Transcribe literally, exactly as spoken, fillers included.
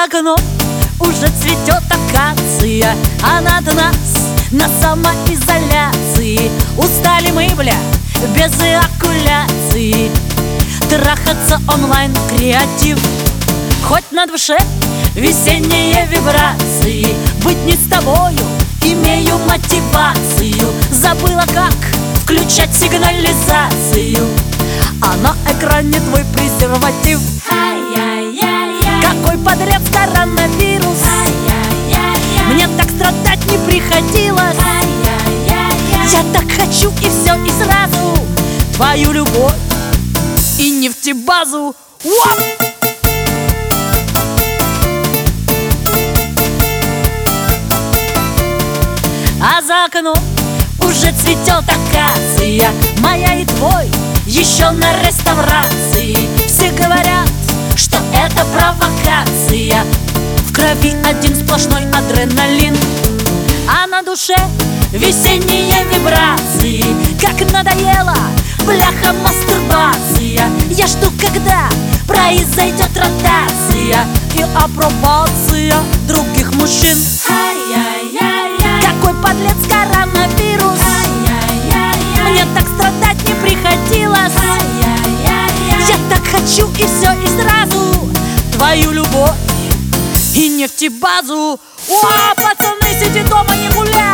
за окном уже цветет акация, а надо нас на самоизоляции. Устали мы, бля, без эякуляции. Трахаться онлайн креатив, хоть на душе весенние вибрации. Быть не с тобою имею мотивацию. Забыла, как включать сигнализацию, а на экране твой презерватив. Какой подлец коронавирус, мне так страдать не приходилось. Я так хочу и все, и сразу твою любовь и нефтебазу. Уоп! А за окном уже цветет акация, моя и твой еще на реставрации. Все говорят, что это провокация. В крови один сплошной адреналин, а на душе весенние вибрации. Как надоело, бляха, мастурбация. Я жду, когда произойдет ротация и апробация других мужчин. Какой подлец коронавирус, мне так страдать не приходилось. Я так хочу и все, и сразу твою любовь и нефтебазу. О, пацаны, сиди дома, не гуляй.